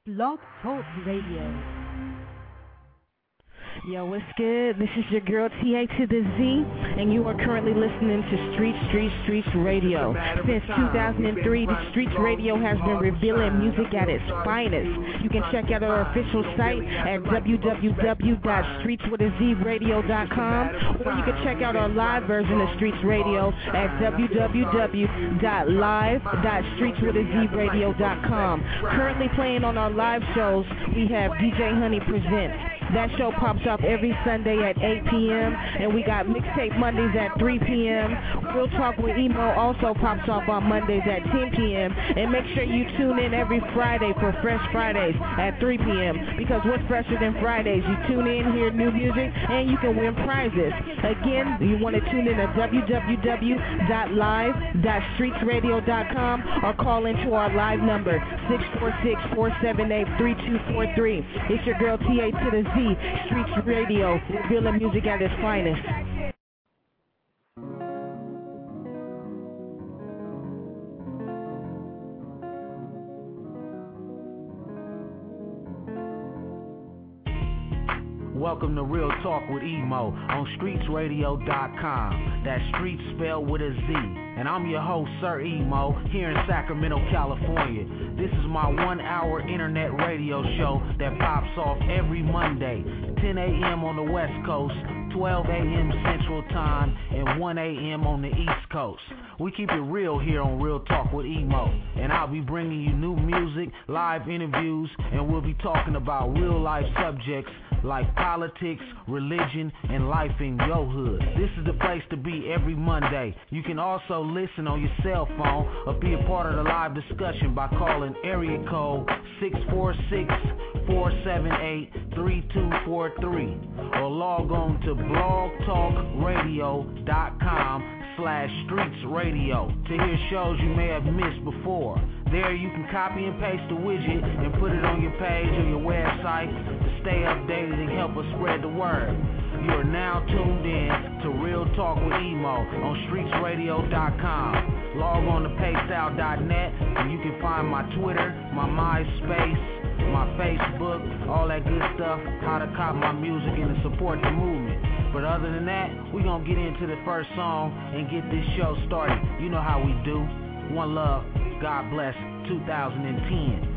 Blog Talk Radio. Yo, what's good? This is your girl TA to the Z, and you are currently listening to Streets Radio. Since 2003, the Streets Radio has been revealing music at its finest. You can check out our official site at www.streetswithazradio.com, or you can check out our live version of Streets Radio at www.live.streetswithazradio.com. Currently playing on our live shows, we have DJ Honey Presents. That show pops up every Sunday at 8 p.m. and we got Mixtape Mondays at 3 p.m. Real Talk with Emo also pops up on Mondays at 10 p.m. And make sure you tune in every Friday for Fresh Fridays at 3 p.m. because what's fresher than Fridays? You tune in, hear new music, and you can win prizes. Again, you want to tune in at www.live.streetsradio.com or call into our live number 646-478-3243. It's your girl TA to the Z. Streets Radio, revealing music at its finest. Welcome to Real Talk with Emo on StreetsRadio.com. That's Streets spelled with a Z. And I'm your host, Sir Emo, here in Sacramento, California. This is my 1-hour internet radio show that pops off every Monday, 10 a.m. on the West Coast, 12 a.m. Central Time, and 1 a.m. on the East Coast. We keep it real here on Real Talk with Emo, and I'll be bringing you new music, live interviews, and we'll be talking about real-life subjects like politics, religion, and life in your hood. This is the place to be every Monday. You can also listen on your cell phone or be a part of the live discussion by calling area code 646-478-3243 or log on to blogtalkradio.com/streetsradio to hear shows you may have missed before. There you can copy and paste the widget and put it on your page or your website to stay updated and help us spread the word. You are now tuned in to Real Talk with Emo on StreetsRadio.com. Log on to PaySal.net and you can find my Twitter, my MySpace, my Facebook, all that good stuff, how to cop my music and to support the movement. But other than that, we're going to get into the first song and get this show started. You know how we do. One love, God bless, 2010.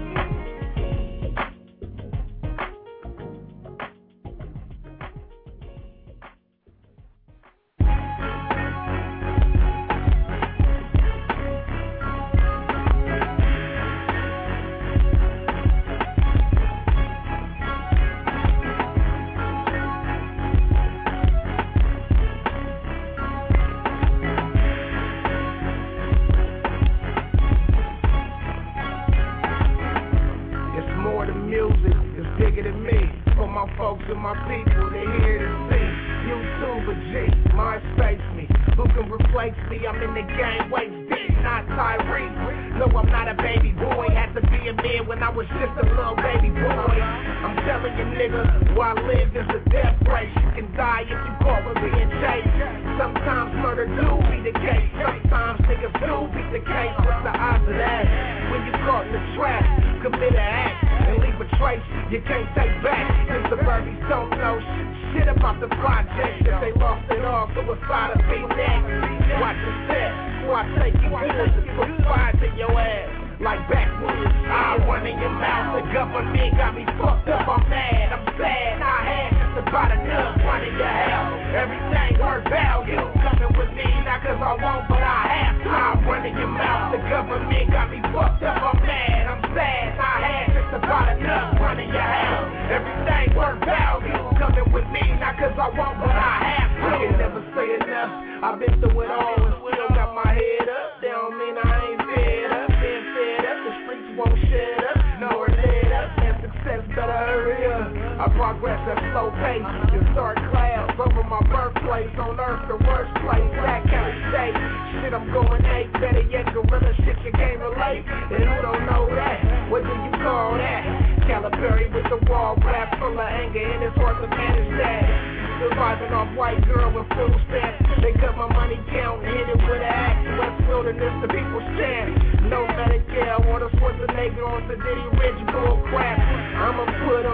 No Medicare, want a Schwarzenegger on the Diddy Rich bull crap.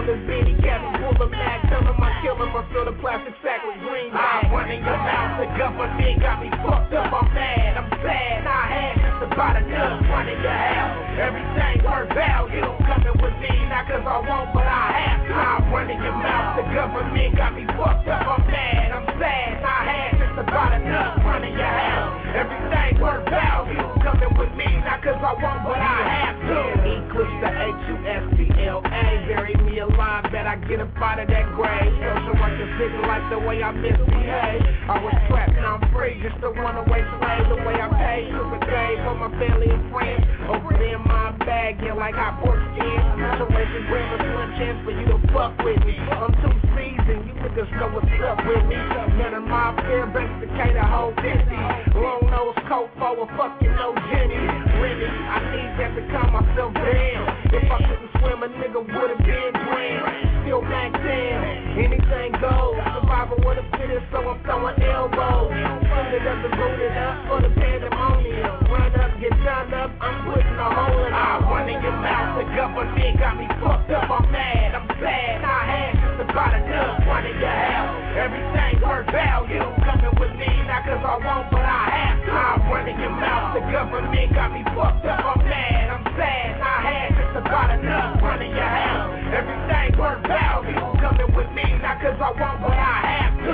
this beanie cap and pull a mag. Tell him I kill him, I fill the plastic sack with green bag. I run in your mouth, the government got me fucked up. I'm mad, I'm sad. I had just about enough running your house. Everything worth value. Coming with me, not cause I won't, but I have to. I run in your mouth, the government got me fucked up. I'm mad, I'm sad. I had just about enough running your house. Everything worth value. Coming with me, not cause I won't, but I have to. Eclipse the H-U-S-T-L-A. Bury me alive, bet I get up out of that grave. Social workers didn't like the way I misbehave. I was trapped, now I'm free, just a runaway slave. The way I paid, super day for my family and friends. Over in my bag, yeah, like hot pork skin. Situation grab a slim chance for you to fuck with me. I'm too seasoned, you niggas know what's up with me. None of my fear, best to cater whole 50. Long nose coat for a fucking no Jenny. Remy, I need that to calm myself down. If I couldn't swim, a nigga would've been drowned. Still back down, anything goes. Survival with a fittest, so I'm throwing elbows. Put it up and boot it up for the pandemonium. Run up, get done up, I'm putting a hole in it. I run in your mouth, the government got me fucked up. I'm mad, I'm sad. I had just about enough running your house. Everything worth value. Coming with me, not cause I won't, but I have to. I run in your mouth, the government got me fucked up. I'm mad, I'm sad. I had just about enough running your house. Everything worth value. Coming with me, not cause I won't, but I have to.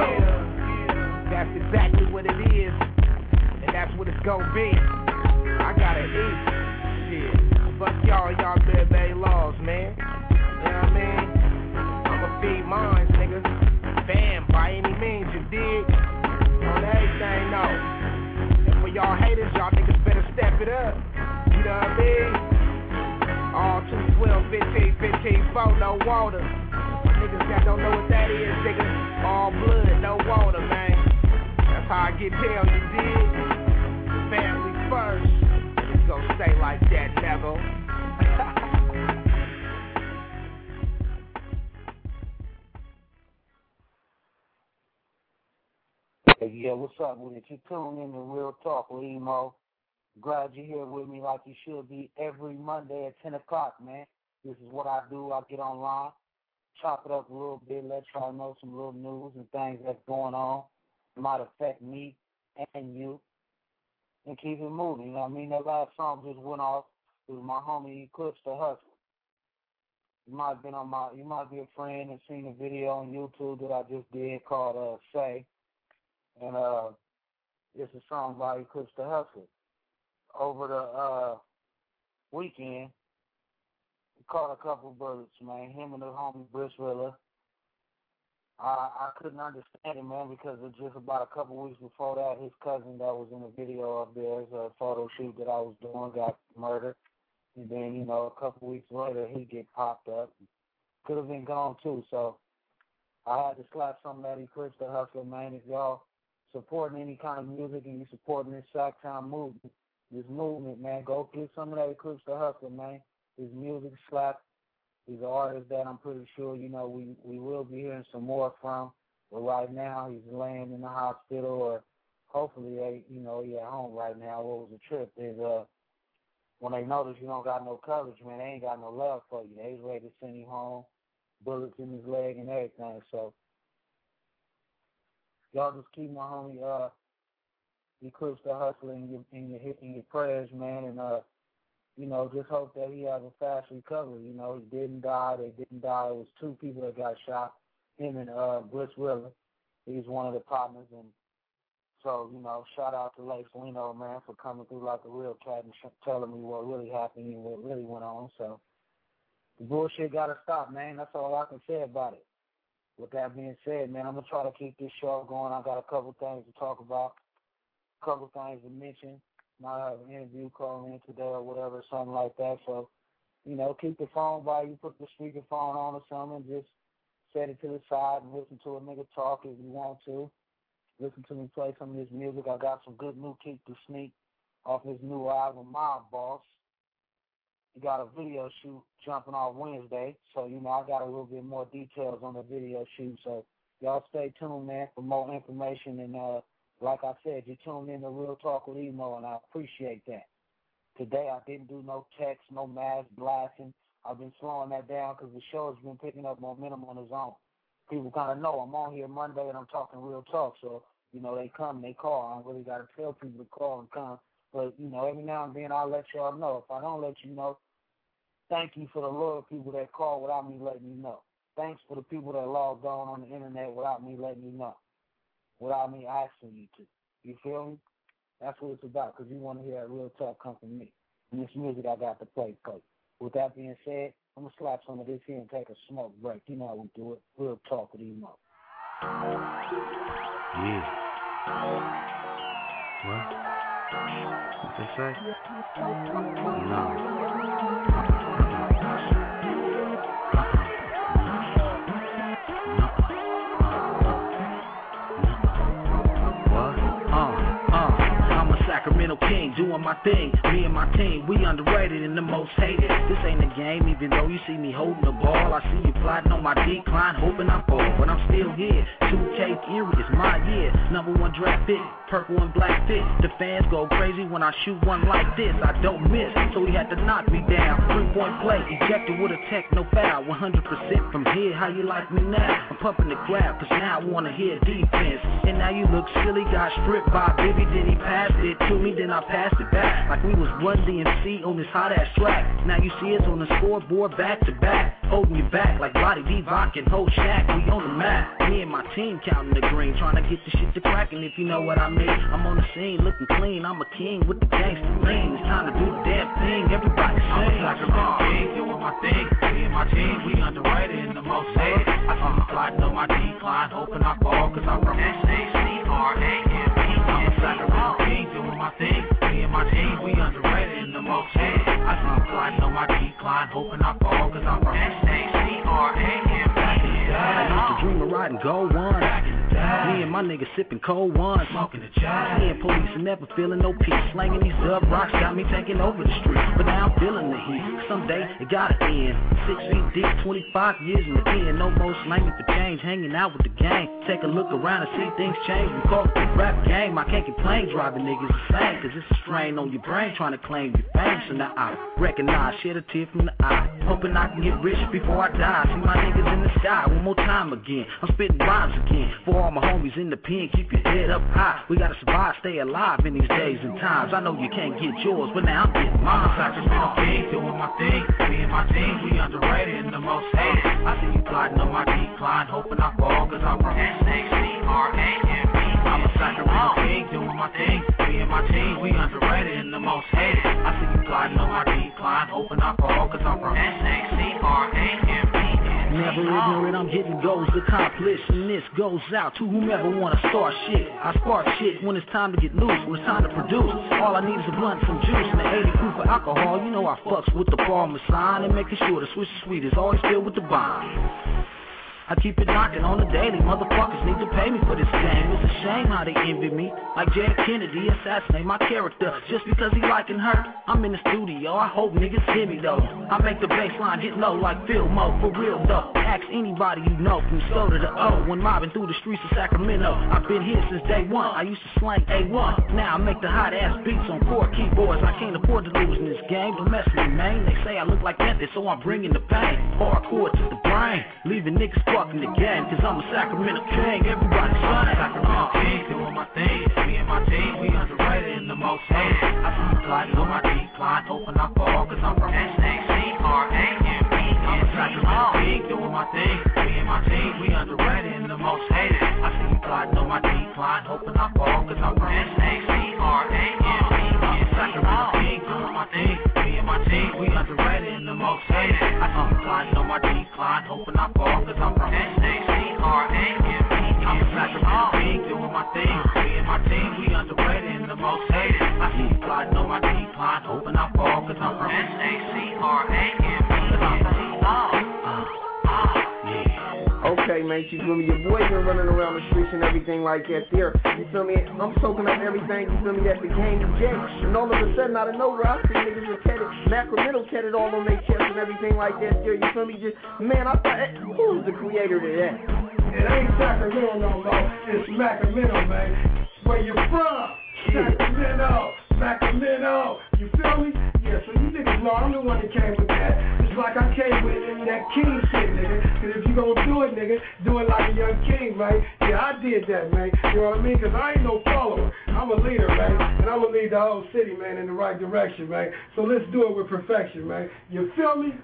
That's exactly what it is, and that's what it's gonna be. I gotta eat. Shit. Fuck y'all made laws, man. You know what I mean? I'ma feed mines, nigga. Bam, by any means, you dig? On everything, no. And for y'all haters, y'all niggas better step it up. You know what I mean? All 2, 12, 15, 15, 4, no water. Niggas that don't know what that is, nigga. All blood, no water, man. That's how I get down, you dig? Family first. It's gonna stay like that, never. Yeah, what's up with it? You tuning in to Real Talk with Emo. Glad you're here with me like you should be every Monday at 10 o'clock, man. This is what I do. I get online, chop it up a little bit, let y'all know some little news and things that's going on. It might affect me and you, and keep it moving. You know what I mean? That last song just went off. It was my homie Eclipse the Hustler. You might be a friend and seen a video on YouTube that I just did called Say. And it's a song by Eclipse the Hustler. Over the weekend, he caught a couple bullets, man. Him and the homie Briswilla. I couldn't understand it, man, because it just about a couple weeks before that, his cousin that was in the video of theirs, a photo shoot that I was doing, got murdered. And then, you know, a couple weeks later, he get popped up. Could have been gone, too. So I had to slap some of that Eclipse the Hustler, man. If y'all supporting any kind of music and you supporting this Sacktown movement, this movement, man, go get some of that Eclipse the Hustler, man. His music slap. He's an artist that I'm pretty sure, you know, we will be hearing some more from. But right now, he's laying in the hospital, or hopefully, you know, he at home right now. What was the trip is when they notice you don't got no coverage, man, they ain't got no love for you. They was ready to send him home, bullets in his leg and everything. So y'all just keep my homie Eclipse the Hustler in your prayers, man, and you know, just hope that he has a fast recovery. You know, he didn't die. They didn't die. It was 2 people that got shot, him and Briswilla. He's one of the partners. And so, you know, shout out to Lace Leno, man, for coming through like a real cat and telling me what really happened and what really went on. So the bullshit got to stop, man. That's all I can say about it. With that being said, man, I'm going to try to keep this show going. I got a couple things to talk about, a couple things to mention. Might have an interview call in today or whatever, something like that. So, you know, keep the phone by you, put the speakerphone on or something, just set it to the side and listen to a nigga talk if you want to. Listen to me play some of his music. I got some good new Keep the Sneak off his new album, Mob Boss. He got a video shoot jumping off Wednesday. So, you know, I got a little bit more details on the video shoot. So, y'all stay tuned, man, for more information. And, like I said, you tuned in to Real Talk with Emo, and I appreciate that. Today I didn't do no text, no mass blasting. I've been slowing that down because the show has been picking up momentum on its own. People kind of know I'm on here Monday and I'm talking real talk, so, you know, they come and they call. I don't really got to tell people to call and come. But, you know, every now and then I'll let y'all know. If I don't let you know, thank you for the loyal people that call without me letting you know. Thanks for the people that logged on the internet without me letting you know, without me asking you to. You feel me? That's what it's about, because you want to hear that real talk come from me. And this music I got to play for you. With that being said, I'm going to slap some of this here and take a smoke break. You know how we do it. Real talk with Emo. Yeah. What they say? No. Sacramento King, doing my thing. Me and my team, we underrated and the most hated. This ain't a game, even though you see me holding the ball. I see you plotting on my decline, hoping I fall, but I'm still here. 2K Erie is my year. #1 draft pick, purple and black fit. The fans go crazy when I shoot one like this. I don't miss, so he had to knock me down. 3-point play, ejected with a techno foul. 100% from here, how you like me now? I'm pumping the crowd, cause now I wanna hear defense. And now you look silly, got stripped by Bibby, then he passed it to me, then I passed it back. Like we was Run DMC on this hot ass track. Now you see us on the scoreboard back to back, holding you back like Roddy D-Voc and Ho Shack. We on the map, me and my team counting the green, trying to get the shit to crackin', if you know what I mean. I'm on the scene looking clean, I'm a king with the gangsta lean. It's time to do the damn thing, everybody sing. I'm a Sacramento King, doing my thing. Me and my team, we underrated and the most hated. I see you plotting on my decline, hoping I fall, cause I'm from SACRAMP. I'm a Sacramento King, doing my thing. Me and my team, we underrated and the most hated. I see you plotting on my decline, hoping I fall, cause I'm from SACRAMP. I used to dream of riding Gold One. Me and my niggas sipping cold ones, smoking the job. Seeing police and never feeling no peace. Slanging these dub rocks got me taking over the street. But now I'm feeling the heat. Someday it gotta end. 6 feet deep, 25 years in the pen. No more slanging for change, hanging out with the gang. Take a look around and see things change. We call it the rap game. I can't complain driving niggas the same, cause it's a strain on your brain trying to claim your fame. So now I recognize, shed a tear from the eye, hoping I can get rich before I die. See my niggas in the sky one more time again. I'm spitting rhymes again. For all my homies in the pen, keep your head up high. We gotta survive, stay alive in these days and times. I know you can't get yours, but now I'm getting mine. I'm a Sacramento King, doing my thing. Me and my team, we underrated and the most hated. I see you plotting on my decline, hoping I fall, cause I'm from SACRAMP. I'm a Sacramento King, doing my thing. Me and my team, we underrated and the most hated. I see you plotting on my decline, hoping I fall, cause I'm from SACRAMP. Never ignorant, I'm getting goals accomplished, and this goes out to whomever wanna start shit. I spark shit when it's time to get loose, when it's time to produce. All I need is a blunt, some juice, and an 80 proof of alcohol. You know I fucks with the Parmesan and making sure the Swiss sweet is always filled with the bomb. I keep it knocking on the daily. Motherfuckers need to pay me for this game. It's a shame how they envy me. Like J.F. Kennedy assassinate my character just because he liking her. I'm in the studio, I hope niggas hear me though. I make the baseline get low like Phil Mo, for real though. Ask anybody you know from Slow to the O. When mobbing through the streets of Sacramento, I've been here since day one. I used to slang A1. Now I make the hot ass beats on 4 keyboards. I can't afford to lose in this game. Don't mess with me, man. They say I look like Memphis, so I'm bringing the pain. Hardcore to the brain, leaving niggas fucking the game, cause I'm a Sacramento King, everybody son. Sacramento King, doing my thing. Me and my team, we underrated and the most hated. I see you plotting on my decline, hoping I fall, cause I'm from SACRAMP. I'm a Sacramento King, doing my thing. Me and my team, we underrated and the most hated. I see you plotting on my decline, hoping I fall, cause I'm from SACRAMP. I'm a Sacramento King, doing my thing. Me and my team, we underrated and the most hated. I see you plotting on my decline, hoping I fall, cause I'm from SACRAMP. I'm a Sacramento King, doing my thing. Me and my team, we underrated and the most hated. I see you plotting on my decline, hoping I fall, cause I'm from SACRAMP. Okay, man, you feel me? Your boy been running around the streets and everything like that there. You feel me? I'm soaking up everything, you feel me, that became the J. And all of a sudden, out of nowhere, I see niggas with tatted, Sacramento tatted all on their chest and everything like that there. You feel me? Just, man, I thought, who's the creator to that? It ain't Sacramento no more. It's Sacramento, man. Where you from? Sacramento. You feel me? Yeah, so you niggas No, I'm the one that came with that. Just like I came with that king shit, nigga. Cause if you gonna do it, nigga, do it like a young king, right? Yeah, I did that, man. You know what I mean? Cause I ain't no follower. I'm a leader, man. And I'm gonna lead the whole city, man, in the right direction, man. So let's do it with perfection, man. You feel me?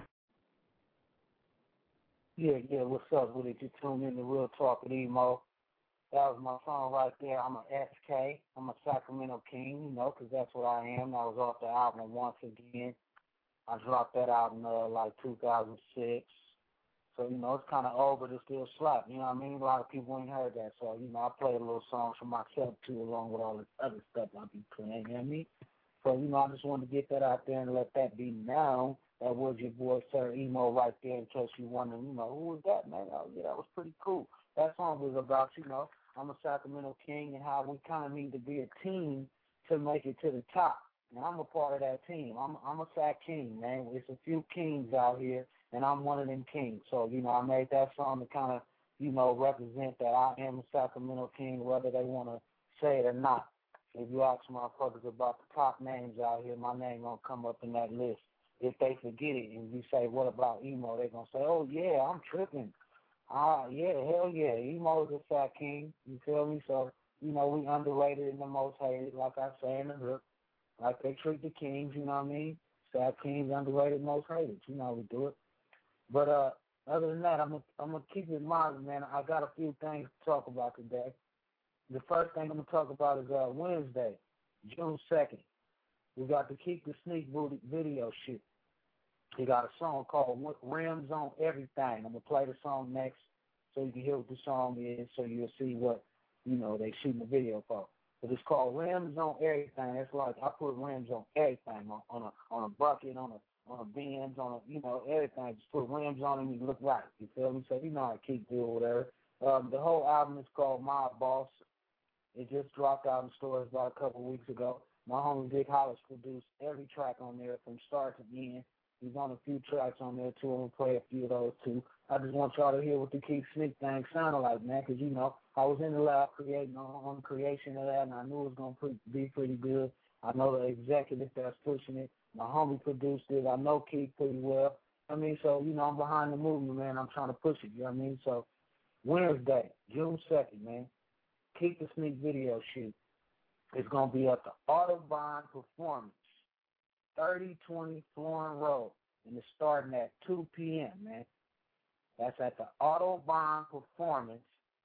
Yeah, what's up with it? You tuned in to Real Talk with Emo. That was my song right there. I'm a SK. I'm a Sacramento King, you know, because that's what I am. I was off the album Once Again. I dropped that out in like 2006. So, you know, it's kind of old, but it still slap. You know what I mean? A lot of people ain't heard that. So, you know, I play a little songs for myself, too, along with all this other stuff I be playing. You know what I mean? So, you know, I just wanted to get that out there and let that be known. That was your boy, Sir Emo, right there, in case you wondering, you know, who was that, man? Oh, yeah, that was pretty cool. That song was about, you know, I'm a Sacramento King and how we kind of need to be a team to make it to the top. And I'm a part of that team. I'm a Sac King, man. It's a few kings out here, and I'm one of them kings. So, you know, I made that song to kind of, you know, represent that I am a Sacramento King, whether they want to say it or not. If you ask motherfuckers about the top names out here, my name going to come up in that list. If they forget it and you say, what about Emo, they're going to say, oh, yeah, I'm tripping. Yeah, hell yeah, Emo is a Sac King, you feel me? So, you know, we underrated and the most hated, like I say in the hook. Like they treat the kings, you know what I mean? Sac Kings, underrated, most hated. You know how we do it. But other than that, I'm gonna keep it in mind, man. I got a few things to talk about today. The first thing I'm going to talk about is Wednesday, June 2nd. We got the Keep the Sneak video shoot. We got a song called Rims on Everything. I'm going to play the song next so you can hear what the song is, so you'll see what, you know, they shooting the video for. But it's called Rims on Everything. It's like I put rims on everything, on a bucket, on a Benz, on a, you know, everything. Just put rims on it and you look right. You feel me? So you know how to keep doing whatever. The whole album is called My Boss. It just dropped out in stores about a couple of weeks ago. My homie Dick Hollis produced every track on there from start to end. He's on a few tracks on there, too. I'm going to play a few of those, too. I just want y'all to hear what the Keep Sneak thing sounded like, man, because, you know, I was in the lab creating on the creation of that, and I knew it was going to be pretty good. I know the executive that's pushing it. My homie produced it. I know Keith pretty well. I mean, so, you know, I'm behind the movement, man. I'm trying to push it, you know what I mean? So, Wednesday, June 2nd, man, Keep the Sneak video shoot. It's going to be at the Audubon Performance, 3020 Florin Road, and it's starting at 2 p.m., man. That's at the Audubon Performance,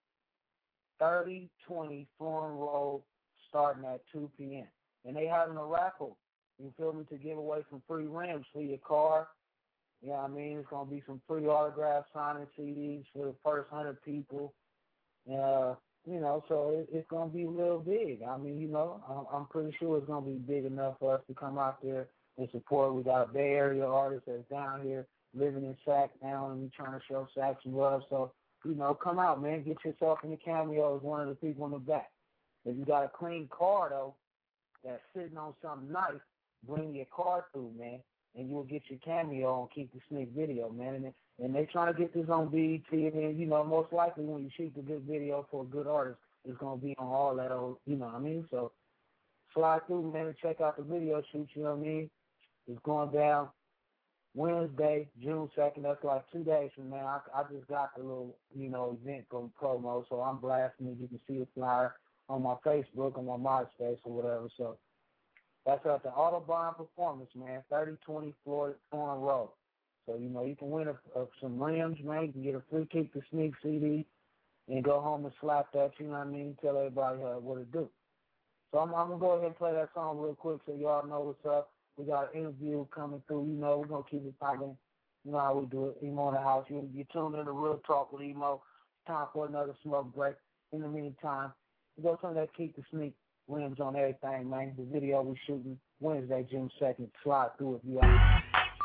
3020 Florin Road, starting at 2 p.m. And they having a raffle, you feel me, to give away some free rims for your car. You know what I mean? It's going to be some free autograph signing CDs for the first 100 people. You know, so it's going to be real big. I mean, you know, I'm pretty sure it's going to be big enough for us to come out there and support. We got a Bay Area artist that's down here living in Sac now, and we're trying to show Sac some love. So, you know, come out, man. Get yourself in the cameo as one of the people in the back. If you got a clean car, though, that's sitting on something nice, bring your car through, man, and you'll get your cameo and Keep the Sneak video, man. And they trying to get this on BET, and then, you know, most likely when you shoot the good video for a good artist, it's going to be on all that old, you know what I mean? So slide through, man, and check out the video shoot, you know what I mean? It's going down Wednesday, June 2nd. That's like 2 days from now. I just got the little, you know, event from promo, so I'm blasting it. You can see the flyer on my Facebook, on my MySpace or whatever. So that's at the Audubon Performance, man, 3020 Florin Road. So, you know, you can win some rims, man. You can get a free Keep the Sneak CD and go home and slap that, you know what I mean, tell everybody what to do. So I'm going to go ahead and play that song real quick so y'all know what's up. We got an interview coming through. You know, we're going to keep it popping. You know how we do it. Emo in the house. You tuned in to Real Talk with Emo. Time for another smoke break. In the meantime, we go to that Keep the Sneak rims on everything, man. The video we shooting Wednesday, June 2nd. Slide through if you out.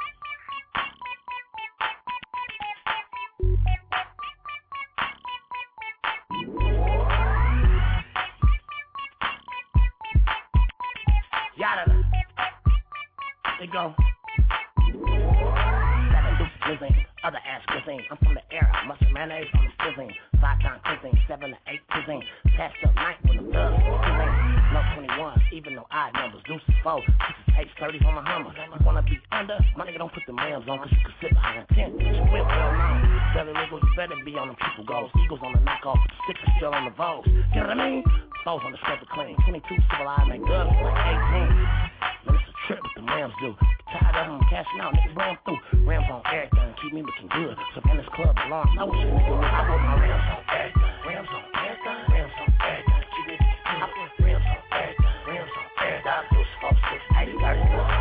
Yada. They go. Seven loose cuisine, other ass cuisine. I'm from the era, mustard mayonnaise on the cuisine. 5-time cuisine, 7 to 8 cuisine. Past up night with the thugs cuisine. No 21, even though I numbers. Deuces 4, 6 830s on the Hummer. You wanna be under? My nigga don't put the Rams on, cause you can sit behind 10. But you will well known. Belly Eagles, you better be on them triple goals. Eagles on the knockoff, stickers still on the Vogues. You know what I mean? Foes on the strip of clean. 22 civilized, make guns like 18. Man, it's a trip what the Rams do. Tired of them cashing out, nigga blowing through. Rams on everything, keep me looking good. So in this club alarm, I wish a nigga would. I put my Rams on everything. Rams on everything. Rams on everything. Keep me I put Rams on everything. Rams on everything. I do 4, 6, 80, 30. Rams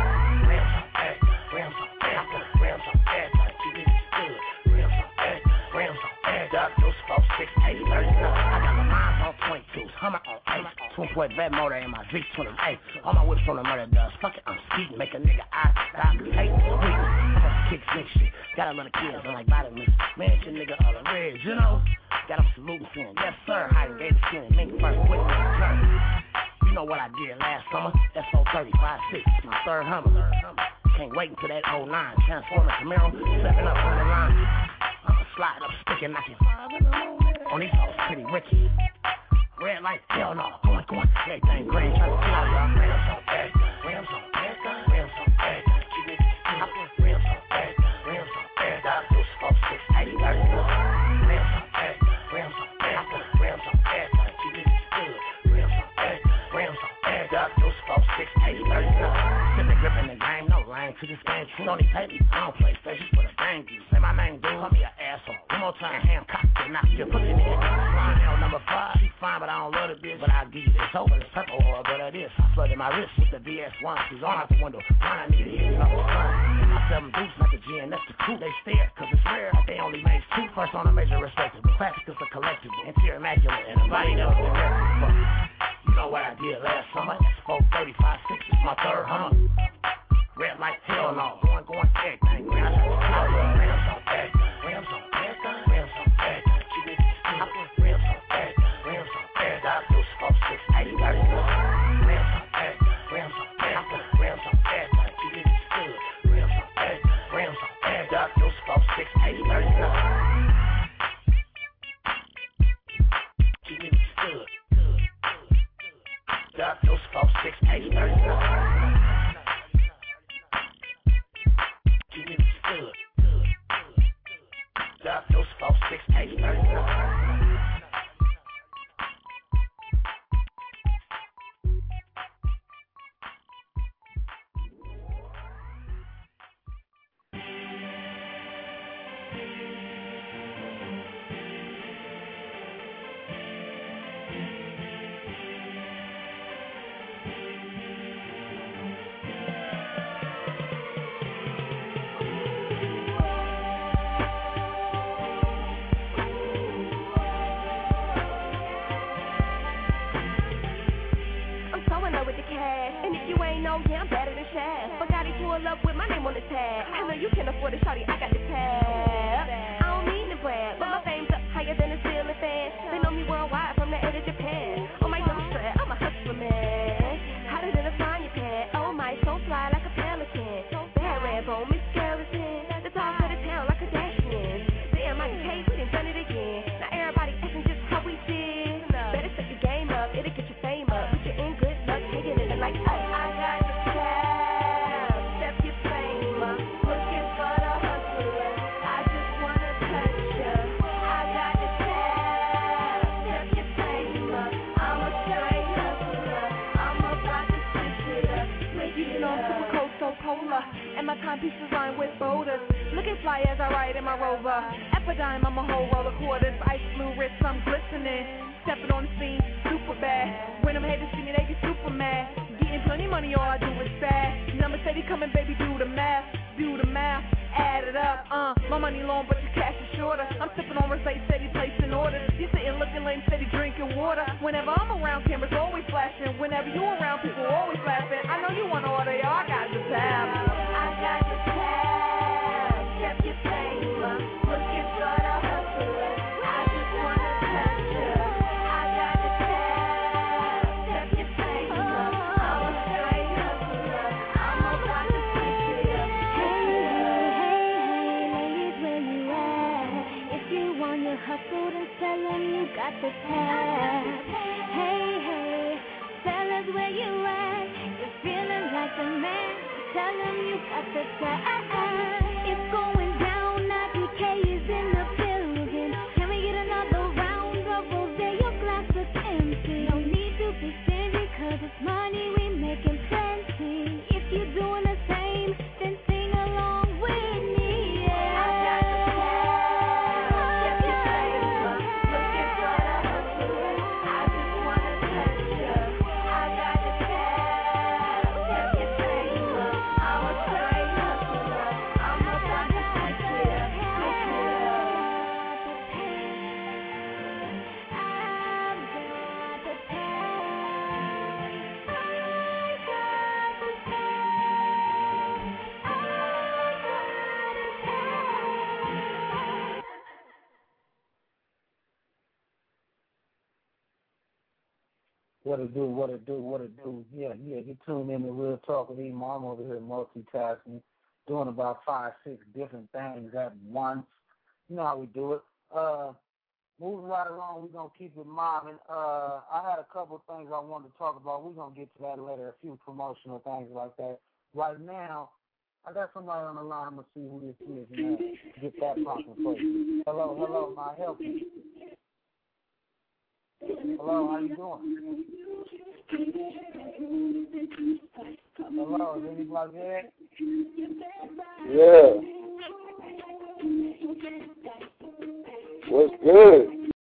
on everything. Rams on everything. Rams on everything. Keep me good. Rams on everything. Rams on everything. I do 4, 6, 80, 30. I got my mind on 22s, Hummer on 8. Twin point red motor in my V28. All my whips on the murder does. Fuck it, I'm speeding. Make a nigga eye stop. Hate sweet. I'm on kick six shit. Got a little kids, I'm like body mix. Man, your nigga all the reds, you know? Got them saluting saying, yes sir. Hiding gave the skin and make first quick turn. You know what I did last summer? SO30, 5'6", my third Hummer. Can't wait until that 09. Transforming Camaro, stepping up on the line. I'ma slide up, stick and knock it. On these hoes, pretty Ricky. Red light, hell no, going, everything green, trying to kill y'all. Rams on everything, Rams on everything, Rams on everything. Keep it I put Rams on everything, Rams on everything. I do 4, 6, 80, 30. Rams on everything, Rams on everything, Rams on everything. Keep it good. Rams on everything, Rams on everything. I do 4, 6, 80, 30. Sipping, gripping the game, no lane to this game. Tony pay me, I don't play faces for the bang you. Say my name, dude, call me an asshole. One more time, ham cock, and knock your pussy nigga. Slime L number 5. Fine, but I don't love the bitch. But I'll give you this over, this purple oil, but it is. I flooded my wrist with the VS1. She's on out the window. Why I need to hit it off the sun. I 7 deuce, not the G, and that's the coup. They stare, cause it's rare. They only made 2 first on a major respectable. Classic is a collectible. Interior immaculate, and a body that was irreparable. You know what I did last summer? That's 435, 6 is my third Hummer. Red light, hell no. Going, everything. Rams on everything. Rams on everything. Rams on everything. Keep it I put Rams on everything. Rams on everything. I do 4, 6, 80, 30. Rams on everything. Rams on everything. Rams on everything. Keep it good. Rams on everything. Rams on everything. I do 4, 6, 80, 30. Keep it good. I do 4, 6, 80, 30. Keep it good. I do 4, 6, 80, 30. And my timepieces line with boulders. Looking fly as I ride in my Rover. Epidime, I'm a whole roll of quarters. Ice blue wrist, I'm glistening. Stepping on the scene, super bad. When them haters see me, they get super mad. Getting plenty money, all I do is fast. Number steady coming, baby, do the math. Do the math, add it up. My money long, but your cash is shorter. I'm sipping on rosé, steady placing orders. You sitting looking lame, steady drinking water. Whenever I'm around, cameras always flashing. Whenever you around, people always laughing. I know you want to order, y'all. I got the tab. I got the tab. Step your favor. Looking for the hustler. I just wanna touch you. I got the tab. Step your favor. I'm a straight hustler. I'm about to switch it up. Hey, ladies, where you at? If you want your hustle, then tell them you got the tab. Hey, fellas. us where you at. You're feeling like the man. Tell him you got the time. It's going down. IDK is in the building. Can we get another round of rosé? Your glass looks empty. No need to be stingy, 'cause it's money we making plenty. If you're doing the same, then sing along with me. Yeah. I got the cash. Check your flavor. Look at what I hustle. I just wanna touch you. I got the cash. Check your flavor. I'm a straight hustler. I'm about to touch you. What it do, what it do, what it do. Yeah, you tune in to Real Talk with E-Mo. I'm over here multitasking, doing about 5-6 different things at once. You know how we do it. Moving right along, we're going to keep it mobbing. I had a couple of things I wanted to talk about. We're going to get to that later, a few promotional things like that. Right now, I got somebody on the line. I'm going to see who this is and get that popping for you. Hello, may I help you? Hello, how you doing? Hello, is anybody there? Yeah. What's good?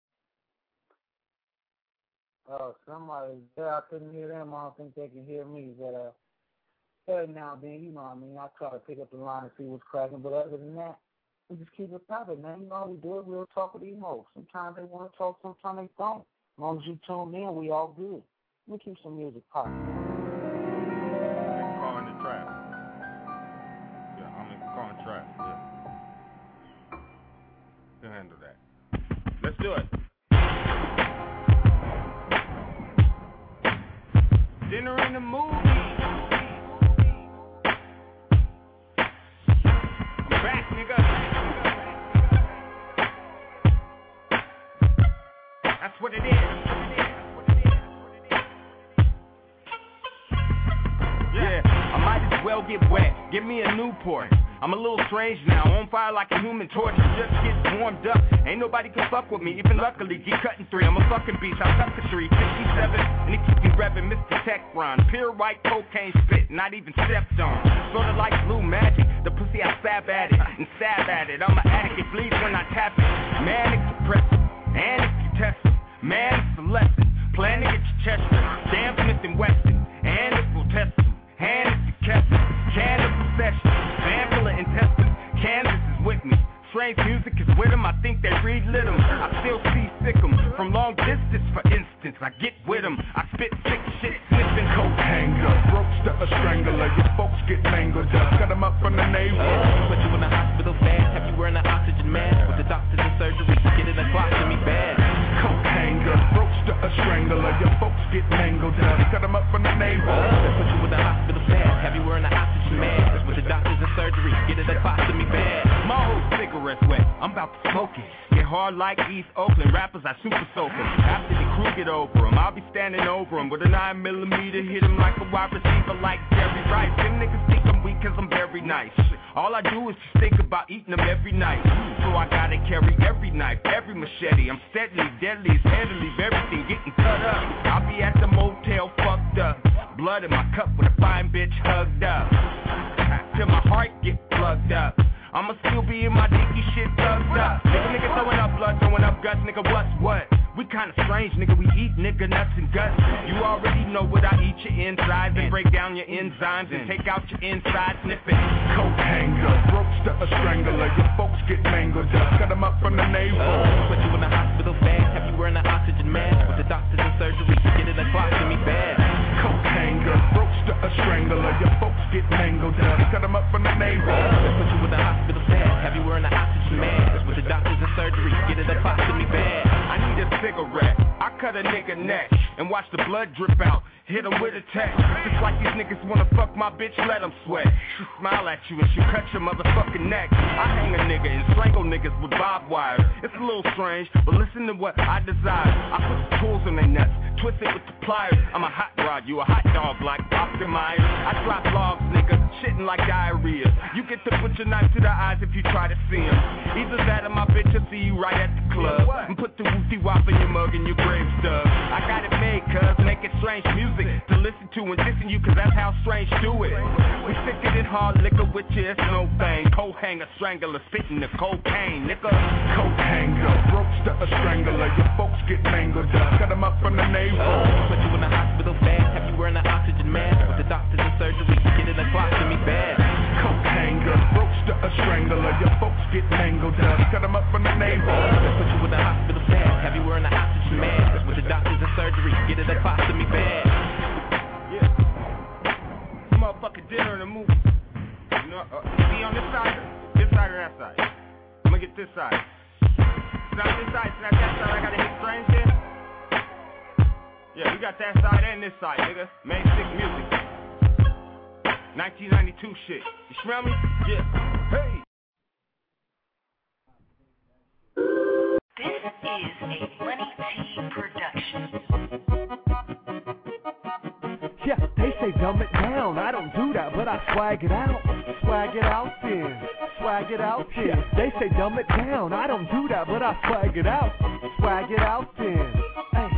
Oh, somebody's there. I couldn't hear them. I don't think they can hear me. But every now and then, you know what I mean, I try to pick up the line and see what's cracking. But other than that, we just keep it popping, man. You know how we do it. We'll talk with E-Mo. Sometimes they want to talk, sometimes they don't. As long as you tune in, we all good. We'll keep some music popping. Car in the trap. Yeah, I'm in car in trap. Yeah. Can handle that. Let's do it. Dinner in the movie. I'm back, nigga. That's what it is. Yeah, I might as well get wet. Give me a Newport. I'm a little strange now, on fire like a human torch. Just get warmed up. Ain't nobody can fuck with me, even luckily. Keep cutting 3, I'm a fucking beast. I cut the tree, 57, and he keep me revving Mr. Tech Run. Pure white cocaine spit, not even stepped on. Sorta like blue magic. The pussy I stab at it and stab at it. I'm an addict, it bleeds when I tap it. Manic suppressive, and if you test it, man, it's a lesson. Plan to get your chest ripped. Damn Smith and Wesson, and if we'll test them. And if you kept it, cannabis session. Van full of intestines, Kansas is with me. Strange music is with them, I think they read lit 'em. I still see sick 'em. From long distance, for instance, I get with 'em. I spit sick shit, sniffing cocaine. Ropes to a strangler, your folks get mangled up. Cut 'em up from the neighborhood. Put you in the hospital fast, have you wearing an oxygen mask? With the doctors in surgery, get it across to me bad. Cocaine, ropes to a strangler, your folks get mangled up. Cut 'em up from the neighborhood. Put you in the hospital fast, have you wearing an oxygen mask? With the doctors in surgery, get it across to me bad. My whole cigarette's wet, I'm about to smoke it. Get hard like East Oakland, rappers I super soak 'em. After the crew get over 'em, I'll be standing over 'em with a 9mm, hit 'em like a wide receiver like Jerry Rice. Them niggas think I'm weak 'cause I'm very nice. All I do is just think about eating them every night. So I gotta carry every knife, every machete. I'm steadily, deadly, it's head to leave everything getting cut up. I'll be at the motel fucked up, blood in my cup with a fine bitch hugged up. Till my heart get plugged up. I'ma still be in my dicky shit thugged up. Nigga throwing up blood, throwing up guts, nigga what's what? We kinda strange, nigga, we eat nigga nuts and guts. You already know what I eat, your insides, and break down your enzymes and take out your inside snippet. Cocaine, ropes to a strangler, your folks get mangled up. Cut 'em up from the neighborhood. Put you in the hospital fast, have you wearing an oxygen mask? With the doctors in surgery, get it across to me bad. Cocaine, ropes to a strangler, your folks get mangled up. Cut 'em up from the neighborhood. Put you in the hospital fast, have you wearing an oxygen mask? With the doctors in surgery, get it across to me bad. I need a cigarette, I cut a nigga neck and watch the blood drip out, hit him with a text. Just like these niggas wanna fuck my bitch, let them sweat. She smile at you and she cut your motherfucking neck. I hang a nigga and strangle niggas with barbed wire. It's a little strange, but listen to what I desire. I put the tools in their nuts, twist it with the pliers. I'm a hot rod, you a hot dog like Oscar Myers. I drop logs, nigga, shitting like diarrhea. You get to put your knife to the eyes if you try to see him. Either that or my bitch will see you right at the club and put the woofy wop in your mug and your grave stub. I got it made, cuz, making strange music to listen to and dissing you, cause that's how strange do it. We sick of it hard liquor with you, it's no thing. Coat hanger, strangler, spitting the cocaine, nigga. Coat hanger, ropes to a strangler. Your folks get mangled up. Cut them up from the navel. Put you in the hospital bed. Have you wearing an oxygen mask? With the doctors and surgery, get in a colostomy bed. Coat hanger, ropes to a strangler. Your folks get mangled up. Cut them up from the navel. Put you in the hospital bed. Have you wearing an oxygen mask? With the doctors and surgery, get in a colostomy bed. Yeah. Motherfucking dinner in the movie. You know, see on this side or that side? I'm gonna get this side. It's not this side, it's not that side. I gotta hit strange here. Yeah, we got that side and this side, nigga. Make sick music. 1992 shit. You smell me? Yeah. Hey. This is a Money T production. Yeah, they say dumb it down. I don't do that, but I swag it out. Swag it out then. Swag it out then. Yeah, they say dumb it down. I don't do that, but I swag it out. Swag it out then. Hey,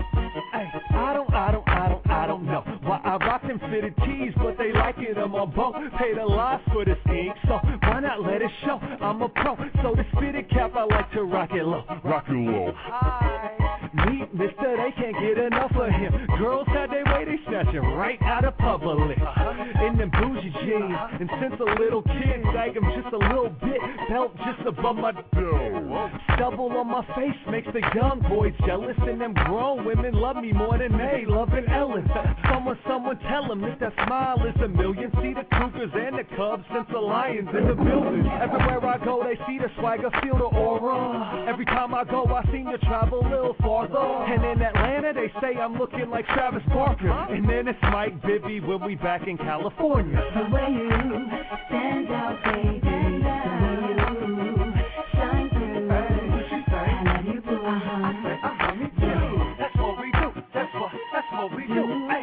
I don't know why I rock them fitted tees, but they like it on my boat. Paid a lot for this ink, so why not let it show? I'm a pro, so this fitted cap I like to rock it low. Rock it low. Hi, meet Mister, they can't get enough of him. Girls had their way, they snatch him right out of public. In them bougie jeans, and since a little kid, sag him just a little bit, belt just above my dough. Stubble on my face makes the young boys jealous, and them grown women love me more than they loving Ellen. Someone tell them that that smile is a million. See the Cougars and the Cubs since the Lions in the building. Everywhere I go, they see the swagger, feel the aura. Every time I go, I seem to travel a little farther. And in Atlanta, they say I'm looking like Travis Barker. And then it's Mike Bibby when we back in California. The way you stand out, baby. The way you shine through. I love you, boo. Me too. That's what we do. That's what we do. Hey.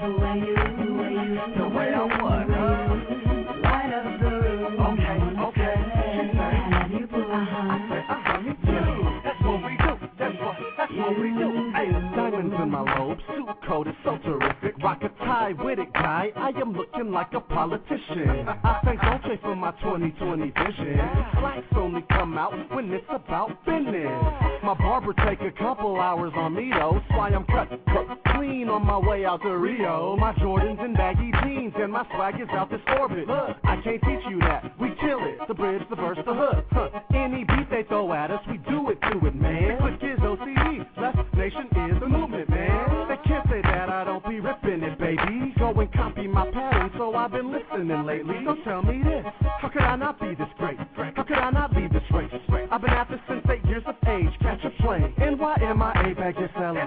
The way I want. Light up the room. Okay. I love you, boo. Me too. That's what we do. That's what we do. Hey, diamonds in my robe, suit coat is so terrific. Rock a tie with it, guy. I am looking like a politician. I thank Dolce for my 2020 vision. Slacks only come out when it's about business. My barber take a couple hours on me though. That's why I'm cut clean on my way out to Rio. My Jordans and baggy jeans and my swag is out this orbit. Look, I can't teach you that. We kill it. The bridge, the verse, the hook. Any beat they throw at us, we do it to it, man. The click is OCD. Left Nation is the movement, man. They can't say that I don't be ripping it, baby. Go and copy my pattern, so I've been listening lately. So tell me this, how could I not be this great? How could I not leave this race? I've been at this since 8 years of age, catch a plane. NYMIA bag your seller.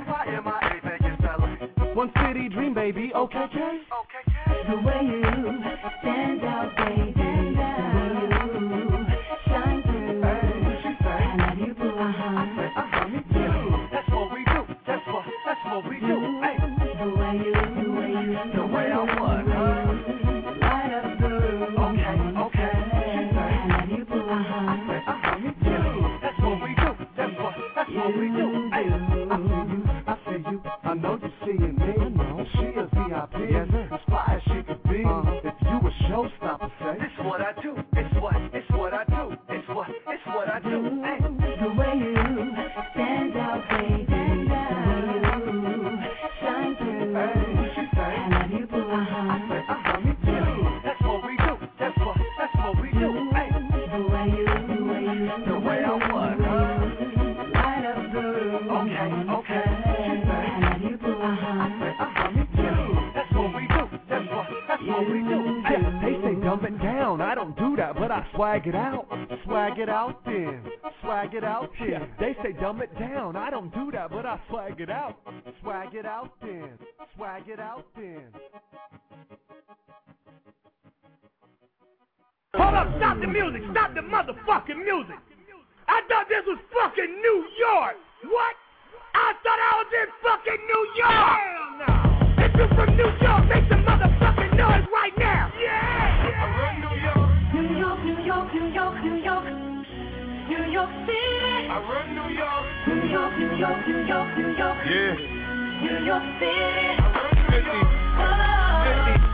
One city dream, baby, okay, K? The way you stand out, baby. The way you shine through. I love you, boo. Me too. That's what we do. That's what we do. Hey. The way I want. Light up the room. Okay. I love you, boo. Me too. That's what we do. That's what we do. Hey. I see you. I know you're seeing me. She a VIP. Yes, as fly as she could be. If you a showstopper, say it's what I do. It's what I do. It's what I do. Hey. The way you stand out, baby. The way you shine through. I love you, boo. Me too. That's what we do. That's what we do. Hey. The way I want. Light up the room. Okay. I love you, boo. Me too. That's what we do. That's what we do. Yeah, they say dumb it down. I don't do that, but I swag it out. Swag it out then. Yeah, they say dumb it down. I don't do that, but I swag it out. Swag it out then. Hold up, stop the music. Stop the motherfucking music. I thought this was fucking New York. What? I thought I was in fucking New York. I run New York. New York, New York, New York, New York. Yeah. New York City. I run 50. 50.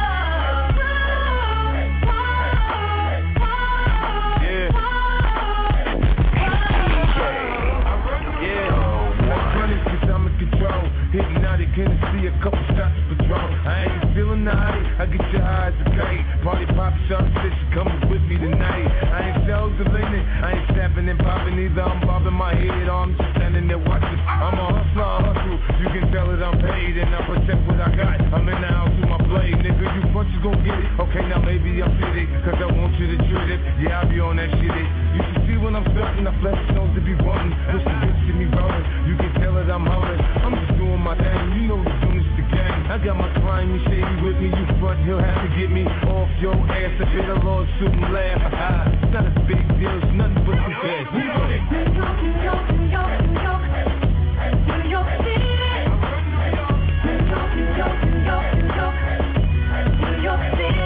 Hypnotic, Hennessy, a couple shots of Patron. I ain't feeling naughty, I get your eyes a kite. Party pop, shot, said she coming with me tonight. I ain't self-deleting, I ain't snapping and popping either. I'm bobbing my head, or I'm just standing there watching. I'm a hustler, I hustle, you can tell that I'm paid. And I protect what I got, I'm in the house with my blade. Nigga, you punch, you gon' get it. Okay, now maybe I'm fitted, cause I want you to treat it. Yeah, I be on that shit. You should see when I'm starting, I flex stones to be wanting. Push the bitch to me rolling, you can tell that I'm holding. I'm just doing my thing, you know the soon as the game. I got my crime, you shady with me, you front, he'll have to get me off your ass. A bit of lawsuit and laugh. It's not a big deal, it's nothing but some bad. New York, New York, New York, New York, New York. New York City. New York, New York, New York, New York. New York City.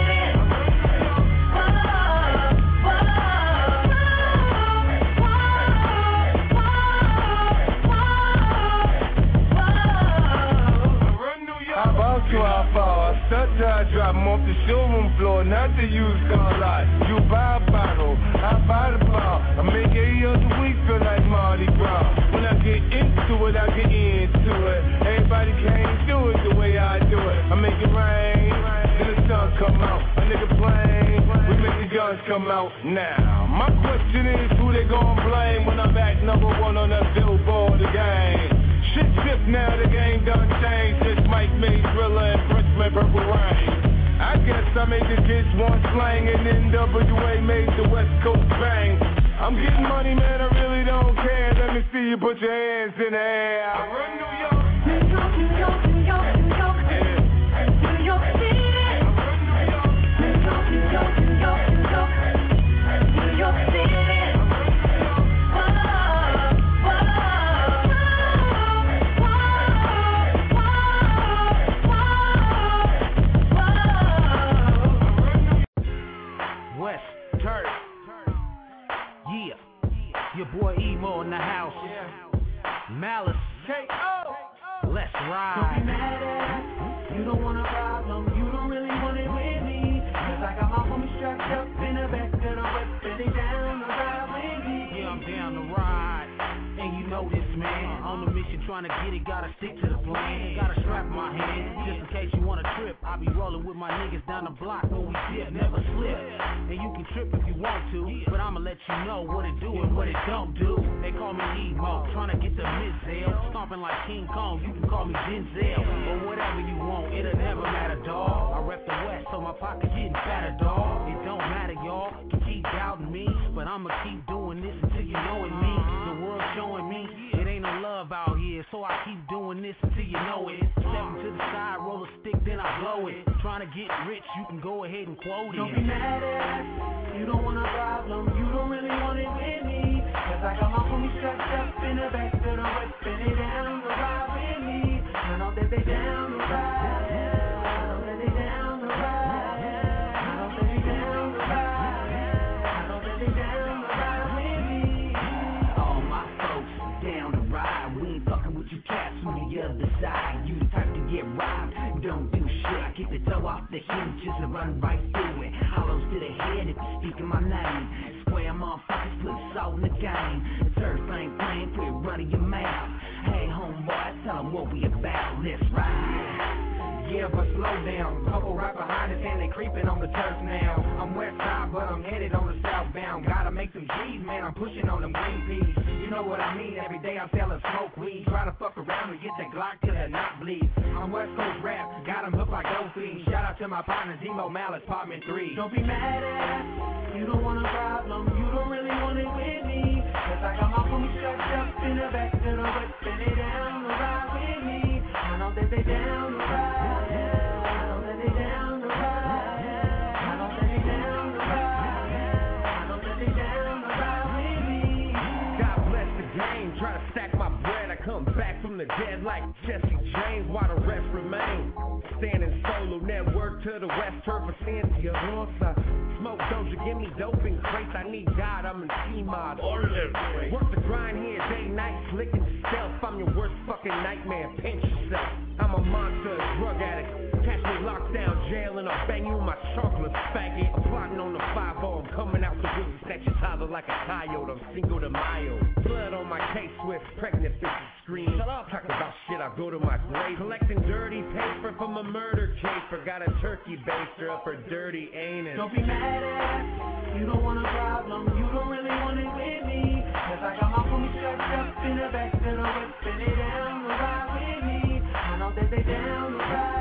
I fall. Sometimes I drop them off the showroom floor, not the used car lot. You buy a bottle, I buy the bar. I make every other week feel like Mardi Gras. When I get into it, I get into it. Everybody can't do it the way I do it. I make it rain, then the sun come out. A nigga playing, we make the guns come out now. My question is, who they gon' blame when I'm back number one on that Billboard again? Shit shift now, the game done changed. This Mike made Thriller and Prince made Purple Rain. I guess I made the kids one slang and NWA made the West Coast bang. I'm getting money, man, I really don't care. Let me see you put your hands in the air. I run New York. New York, New York, New York, New York. Yeah. New York City. I run New York. New York, New York, New York, New York. New York City. Your boy Emo in the house. Malice. Let's ride. Don't be mad at, you don't want a problem, you don't really want it with me. Cause I got my homies strapped up in the back of the whip, and they down to ride with me. Yeah, I'm down to ride. And you know this, man. On the mission trying to get it, gotta stick to the plan. Gotta strap my hand, just in case you wanna trip. I be rolling with my niggas down the block when we dip, never slip. And you can trip if you want to, but I'ma let you know what it do and what it don't do. They call me Emo, trying to get the Mizzell. Stomping like King Kong, you can call me Denzel. Or whatever you want, it'll never matter, dawg. I rep the West, so my pocket getting fatter, dawg. It don't matter, y'all, you keep doubting me, but I'ma keep doing this until you know it means. The world's showing me it ain't no love out here, so I keep doing this until you know it. Stepping to the side, roll a stick, then I blow it. Trying to get rich, you can go ahead and quote it. Don't be mad at, you don't want a problem, you don't really want it with me. Cause I got my homies strapped up in the back of the whip, and they down to ride with me. I know that they down to ride. I know that they down to ride. I know that they down to ride. I know that they down to ride with me. All my folks down to ride. We ain't fucking with you cats from the other side. You the type to get robbed, don't do shit. I keep the toe off the hinges and run right through it. Hollows to the head if you speaking my name. Square motherfuckers put salt in the game. The turf ain't playing, put it running your mouth. Hey homeboy, tell them what we about. Let's ride. Yeah, but slow down. Couple right behind us and they creeping on the turf now. I'm west side, but I'm headed on the southbound. Gotta make some G's, man. I'm pushing on them green peas. You know what I mean? Every day I'm selling smoke weed. Try to fuck around and get the Glock till the knot bleeds. I'm West Coast rap, got them hooked like dope fiends. Shout out to my partners, Emo Malice, Apartment 3. Don't be mad at, you don't want a problem, you don't really want it with me. Cause I got my homies strapped up in the back of the whip, and they down to ride with me. I know that they down to ride. Try to stack my bread, I come back from the dead like Jesse James while the rest remain. Standing solo, network to the west, turf of Cynthia. Smoke Doja, give me dope and crates. I need God, I'm in C-Mod. Work the grind here, day, night, slicking stealth. I'm your worst fucking nightmare, pinch yourself. I'm a monster, drug addict. Catch me locked down, jail, and I'll bang you with my chocolate faggot. I'm plotting on the 5-0, I'm coming out the woods, snatch your toddler like a coyote. I'm Cinco de Mayo. Blood on my K-Swift, pregnant bitches scream. Shut up, talk about shit, I'll go to my grave. Collecting dirty paper from a murder case. Forgot a turkey baster up her dirty anus. Don't be mad at, you don't want a problem, you don't really want it with me. Cause I got my homies strapped up in the back of the whip, spin it down the ride with me. I know that they down the ride.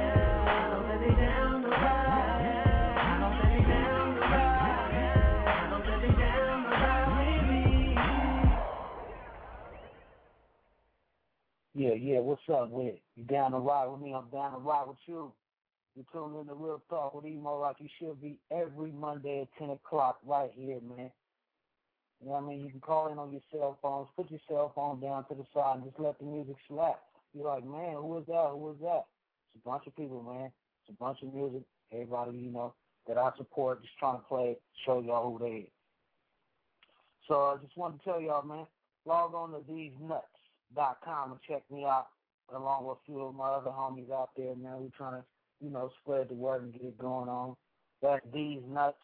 Yeah, what's up with it? You down to ride with me, I'm down to ride with you. You tuned in to Real Talk with Emo like you should be every Monday at 10 o'clock right here, man. You know what I mean? You can call in on your cell phones, put your cell phone down to the side and just let the music slap. You're like, man, who is that? Who is that? It's a bunch of people, man. It's a bunch of music. Everybody, you know, that I support, just trying to play, show y'all who they is. So I just wanted to tell y'all, man, log on to thesenuts.com and check me out along with a few of my other homies out there, man. We're trying to, you know, spread the word and get it going on. That's These Nuts,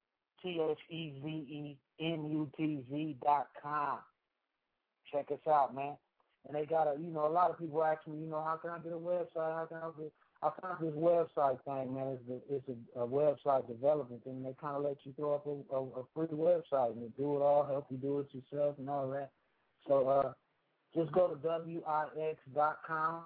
ThezeNutz.com. Check us out, man. And they got a lot of people ask me, how can I get a website? I found this website thing, man. It's a website development thing. They kind of let you throw up a free website and do it all, help you do it yourself and all that. So just go to wix.com,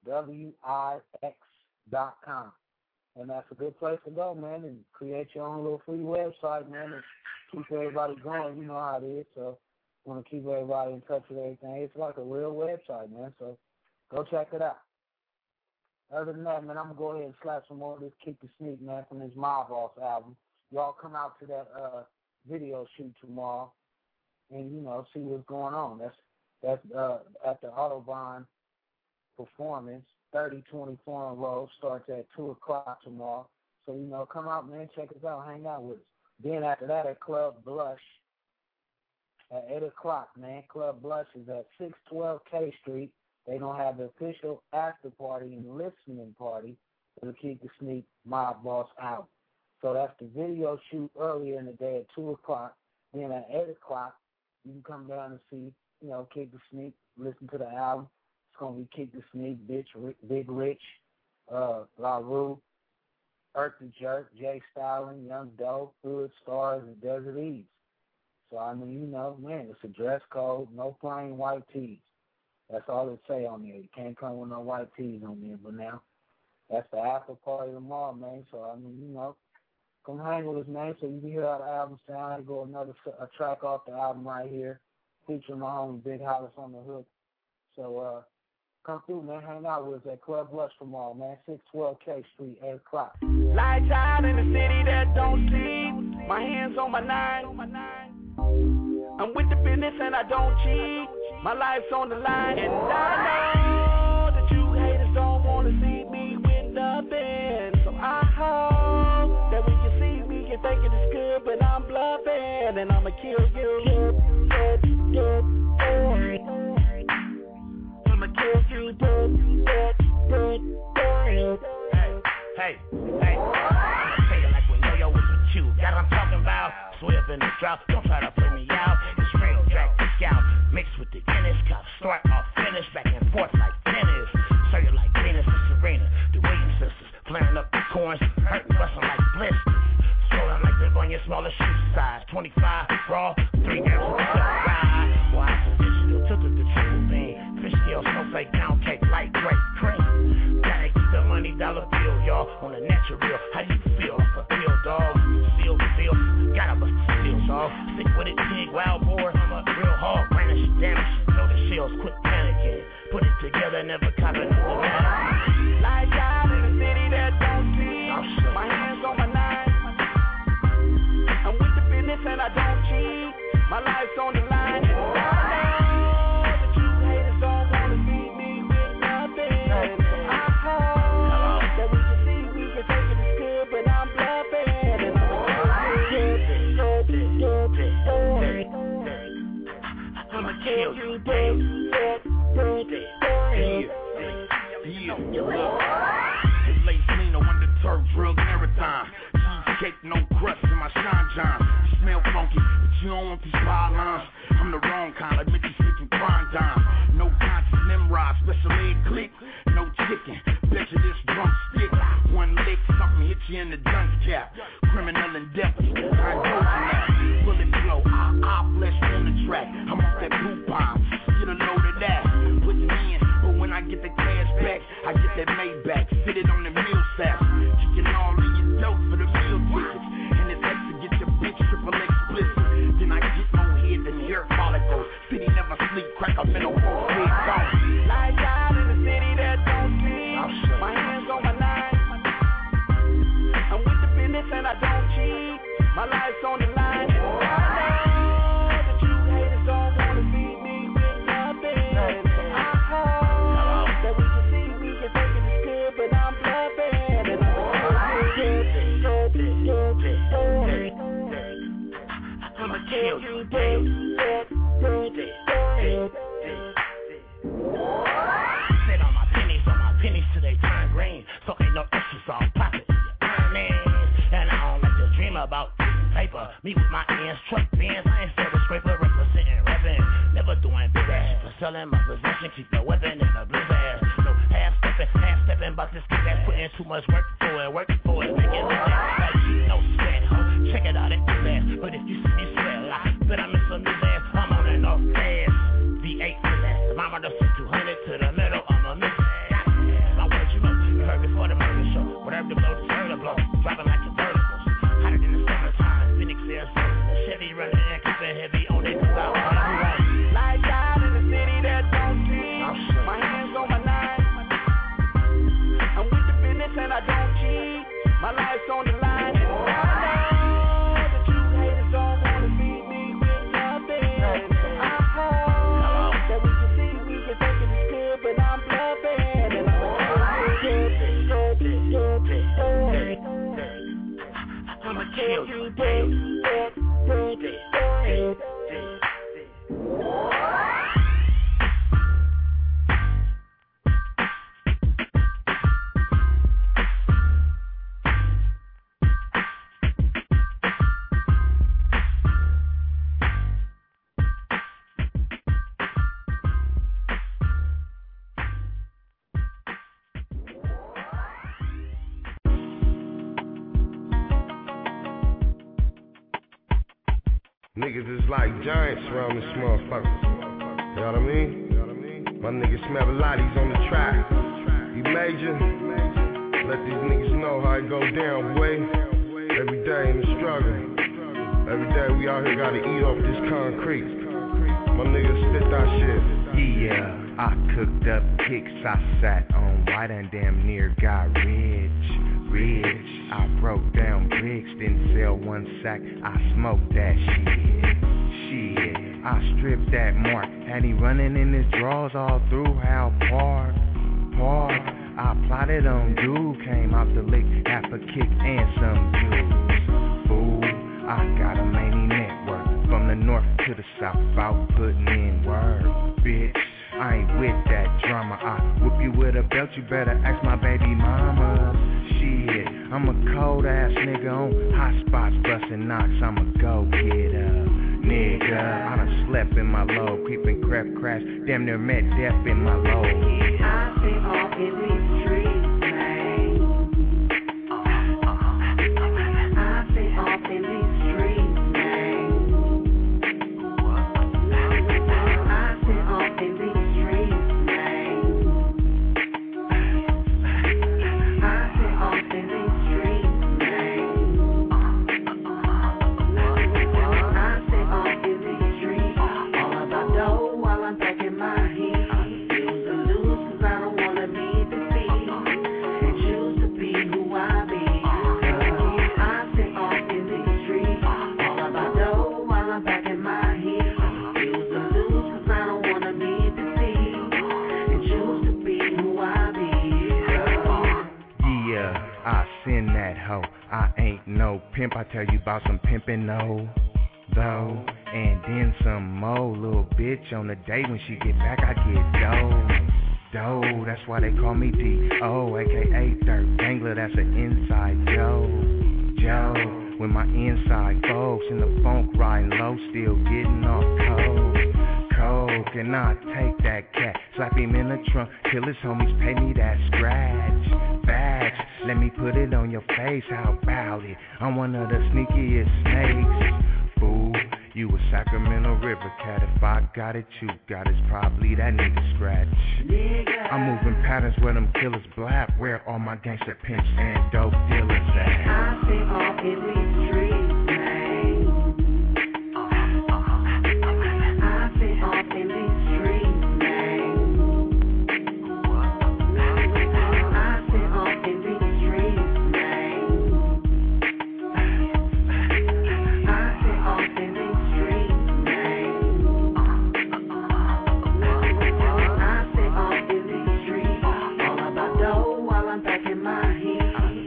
wix.com. And that's a good place to go, man, and create your own little free website, man, and keep everybody going. You know how it is, so want to keep everybody in touch with everything. It's like a real website, man, so go check it out. Other than that, man, I'm going to go ahead and slap some more of this Keep the Sneak, man, from this Mob Boss album. Y'all come out to that video shoot tomorrow and, see what's going on. That's at the Autobahn Performance, 3020 Forum Road, starts at 2 o'clock tomorrow. So, come out, man, check us out, hang out with us. Then after that at Club Blush at 8 o'clock, man. Club Blush is at 612 K Street. They're going to have the official after party and listening party for the Keep the Sneak Mob Boss album. So that's the video shoot earlier in the day at 2 o'clock. Then at 8 o'clock, you can come down and see, Keep the Sneak, listen to the album. It's going to be Keep the Sneak, Big Rich, La Rue, Earth the Jerk, Jay Styling, Young Doe, Hood Stars, and Desert Eves. So, man, it's a dress code, no plain white tees. That's all it say on there. You can't come with no white tees on there. But now, that's the after party tomorrow, man. So, come hang with us, man, so you can hear how the album sounds. Go a track off the album right here, featuring my homie Big Hollis on the hook. So, come through, man. Hang out with us at Club Blush tomorrow, man. 612 K Street, 8 o'clock. Lights out in the city that don't sleep. My hands on my 9. I'm with the business and I don't cheat. My life's on the line, and I know that you haters don't want to see me with nothing. So I hope that when you see me, you're thinking it's good, but I'm bluffing, and I'ma kill you. I'ma kill you. Hey. Say it like when Yo-Yo was with you. Got what I'm talking about? Swift in the drought, don't try to play me out. It's real Jack the Scout, mixed with the Guinness cup. Start off, finish, back and forth like tennis. So you like Venus and Serena, the Williams sisters, flaring up the corns, hurting, busting like blisters. Swollen like they're on your smaller shoe size. 25 raw, 3 grams of ride. Well, I traditional, took the triple bean. Fish scale, snowflake, pound cake, light great cream. Gotta keep the money dollar bill, y'all, on the natural. How do you feel? I feel, dog. Seal, gotta bust the seals, dog. Stick with it, big wild boar. I'm a real hard, branding shit damaging. Know the shells, quit panicking. Put it together, never cop it. Lights out in the city that don't sleep. My hands on my 9. I'm with the business and I don't cheat. My life's on the line. And I know that you haters don't kill you dead. It's late Nino under turf, drug marathon. Cheesecake, no crust in my Sean John. You smell funky, but you don't want these pylons. I'm the wrong kind, admit you speaking crime dime. No conscious Nimrod, special ed click. No chicken, bet you this drumstick. One lick, something hit you in the dunce cap. Criminal endeavors, I ain't coaching that. Bullet flow, I flesh on the track. I'm off that blue bomb, get a load of that. Put it in, but when I get the cash back, I get that Maybach, fit it on the meal sack. Chicken all in your dope for the meal tickets. And it's X to get your bitch triple explicit. Then I get more head than hair follicles. City never sleep, crack up in a full big gone. Lights out in the city that don't sleep. My hands on my knife. I'm with the business and I don't cheat. My life's on the line. I know that you haters don't wanna see me with nothing. I hope that we can see we can take it as good, but I'm bluffing. And I'ma kill you dead. Sit on my pennies till they turn green. So ain't no issues on pocket. And I don't like to dream about paper. Me with my ends, truck bands. I ain't still a scraper, representing rapping. Never doing big ass. For selling my possession, keep the weapon in the blue ass. No half stepping, but this kid that's putting too much work for it, making it like no sweat, ho. Check it out, it's ass. But if you see me sweat, I bet I miss some new ass. I'm on an off ass. V8 to that. Mama the 200 to the middle, I'm a miss. My words you know, you heard before the murder show. Whatever the blow, turn the blow. Driving like convertibles. Hotter than the summertime. Phoenix Arizona. Chevy running and keeping heavy on it. lights out in the city that don't sleep. My hands on my knife. I'm with the business and I don't cheat. My life's on the line. I know that you haters don't wanna see me with nothing. I hope that we can see we can take it as good, but I'm bluffing. And I'ma kill you dead. Niggas is like giants around this motherfucker. You know what I mean? My nigga Smell a lot, he's on the track. He major. Let these niggas know how it go down, boy. Every day in the struggle. Every day we out here gotta eat off this concrete. My niggas spit that shit. Yeah, I cooked up kicks, I sat on white and damn near got rich. I broke down bricks, didn't sell one sack, I smoked that shit. I stripped that mark, had he running in his drawers all through Hal Park. I plotted on dude, came out the lick, half a kick and some juice. Fool, I got a many network, from the north to the south, out putting in work, bitch. I ain't with that drama, I whoop you with a belt, you better ask my baby mama. Shit, I'm a cold ass nigga on hot spots, bustin' knocks, I'm a go-getter. Nigga, I done slept in my load, creeping crap crash, damn near met death in my load. I sit off in these streets, man. I sit off in these streets, man. I sit off in these streets, man. I sit off in these streets, man. I sit off in these streets, all about dough while I'm packing my heat. Refuse to lose 'cause I don't wanna be defeated, and choose to be who I be. I sit off in these streets, all about dough while I'm packing my heat. Refuse to lose 'cause I don't wanna be defeated, and choose to be who I be. Yeah, I send that hoe, I ain't no pimp, I tell you about some pimpin' though. and then some more. Little bitch on the day when she get back, I get dough. That's why they call me D.O., aka Dirt Dangler, that's an inside Joe. With my inside folks in the funk riding low, still getting off coke. And I take that cat, slap him in the trunk, till his homies pay me that scratch. Badge, let me put it on your face, how about it? I'm one of the sneakiest snakes. Fool, you a Sacramento River cat. If I got it, you got it's probably that nigga scratch. I'm moving patterns where them killers blap, where all my gangster pimps and dope dealers at. I see all in these streets, man. I see all in these streets, man. I see all in these streets, man. I see all in these streets, man. I see all in these streets, all about dough while I'm back in my heat.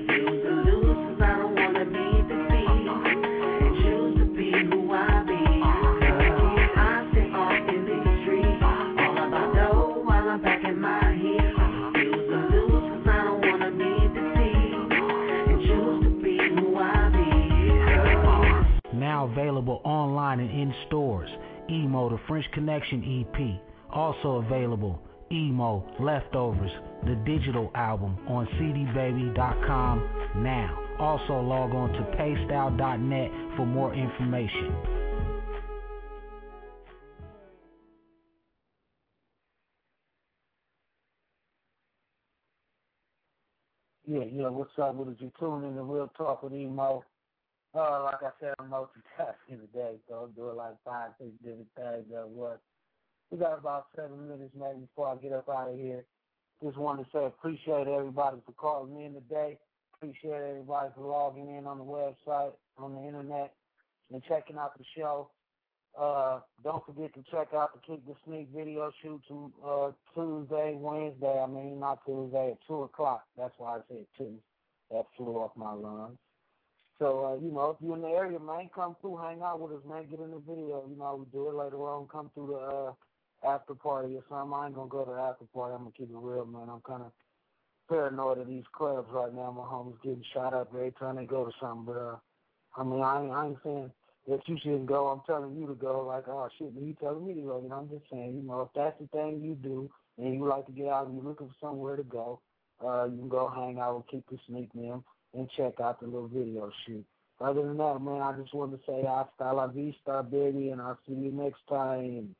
Now available online and in stores. Emo, the French Connection EP. Also available, Emo, Leftovers, the digital album on cdbaby.com now. Also log on to paystyle.net for more information. Yeah, what's up with it? You tune in to Real Talk with Emo. Like I said, I'm multitasking today, so I'll do it like 5, 6 different things at once. We got about 7 minutes maybe before I get up out of here. Just wanted to say appreciate everybody for calling in today. Appreciate everybody for logging in on the website, on the internet, and checking out the show. Don't forget to check out the Kick the Sneak video shoot Wednesday. I mean, not Tuesday, at 2 o'clock. That's why I said 2. That flew off my lungs. So, if you're in the area, man, come through, hang out with us, man, get in the video. We do it later on, come through the after party or something. I ain't going to go to the after party. I'm going to keep it real, man. I'm kind of paranoid of these clubs right now. My homies getting shot up every time they go to something. But, I ain't saying that you shouldn't go. I'm telling you to go. Like, oh, shit, you telling me to go. I'm just saying, if that's the thing you do and you like to get out and you're looking for somewhere to go, you can go hang out with Kick the Sneak, man, and check out the little video shoot. Other than that, man, I just want to say hasta la vista, baby, and I'll see you next time.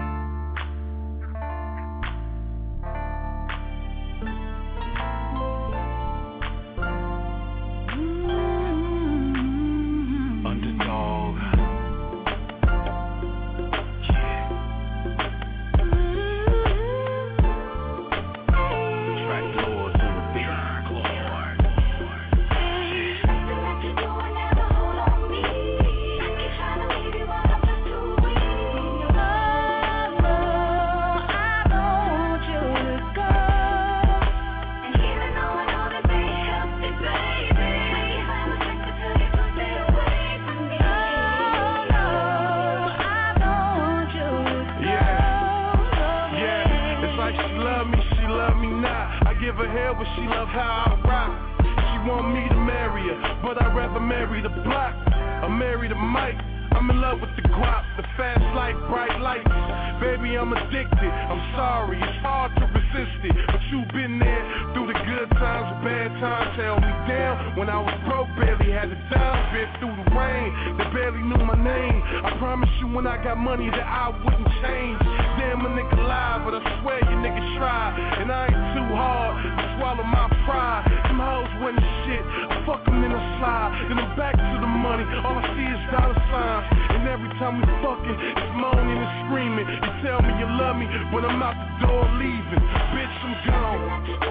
Money that I wouldn't change. Damn, a nigga lie, but I swear you niggas try. And I ain't too hard to swallow my pride. Them hoes wasn't shit, I fuck them in the slide. Then I'm back to the money, all I see is dollar signs. And every time we fucking, it's moaning and screaming. You tell me you love me, but I'm out the door leaving. Bitch, I'm gone.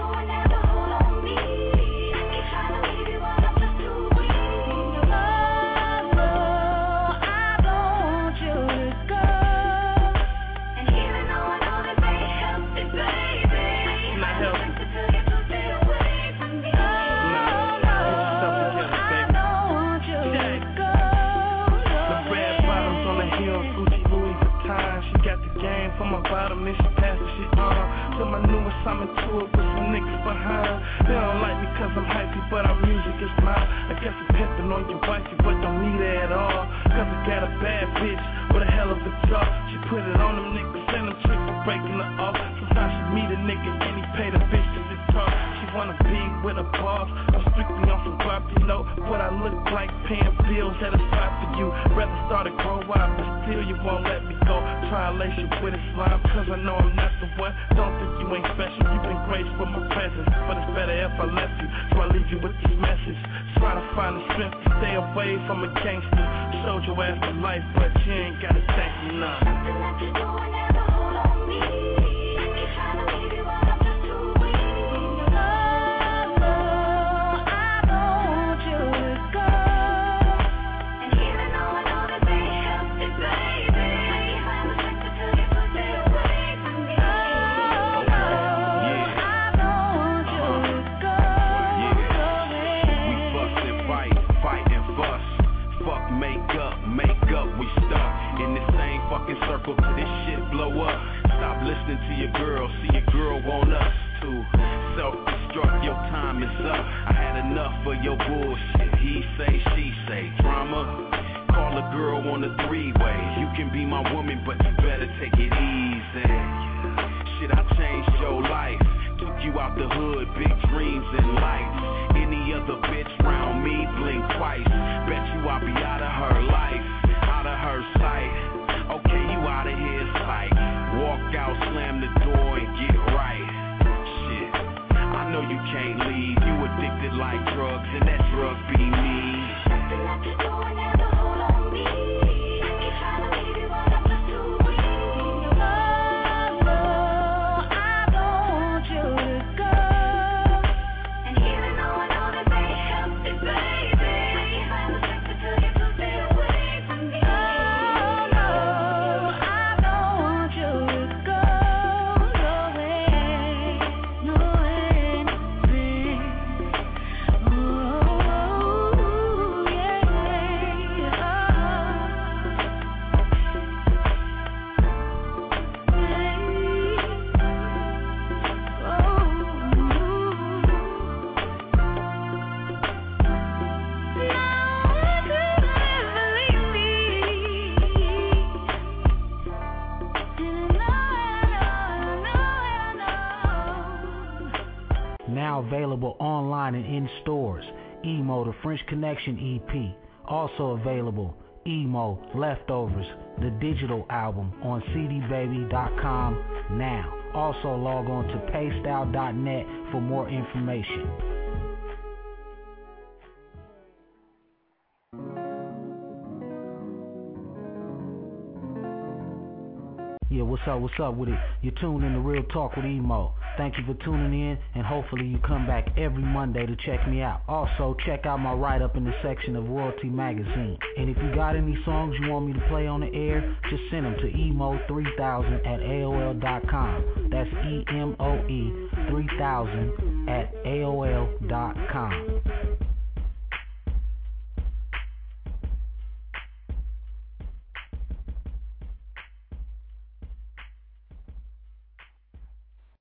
about them, then she passed the shit on. To my new assignment tour with some niggas behind. They don't like me cause I'm hypey, but our music is mine. I guess I'm pimping on your wifey, but don't need her at all. Cause I got a bad bitch with a hell of a jaw. She put it on them niggas and them chicks for breaking her off. Sometimes she meet a nigga and he pay the bitch to just talk. She wanna be with a boss. I'm strictly on some guap, you know what I look like, paying bills at a spot for you. Rather start to grow up, but still you won't let me go. Try to lace you with a slime, cause I know I'm not the one. Don't think you ain't special, you've been graced with my presence. But it's better if I left you, so I leave you with this message. Try to find the strength to stay away from a gangster. Showed your ass the life, but you ain't gotta thank me none. Something that you do and never hold on me. Keep trying to leave you, but I'm just too weak. Circle till this shit blow up. Stop listening to your girl, see your girl want us to self-destruct, your time is up. I had enough of your bullshit, he say, she say. Drama, call a girl on a three-way. You can be my woman, but you better take it easy. Shit, I changed your life, took you out the hood, big dreams and lights. Any other bitch round me, blink twice. Bet you I'll be out of her life, out of her sight. Okay, you out of here, sight. Walk out, slam the door and get right. Shit, I know you can't leave. You addicted like drugs, and that drug be me. Something that you do and never hold on me. Keep trying to leave you, but I'm just too weak. I want you to go. And even though I know that they help it, baby, I'm addicted to you, so stay away from me. Now available online and in stores. Emo, the French Connection EP. Also available, Emo, Leftovers, the digital album on cdbaby.com now. Also log on to paystyle.net for more information. Yeah, what's up with it? You're tuned in to Real Talk with Emo. Thank you for tuning in, and hopefully you come back every Monday to check me out. Also, check out my write-up in the section of Royalty Magazine. And if you got any songs you want me to play on the air, just send them to emo3000@aol.com. That's EMOE3000@aol.com.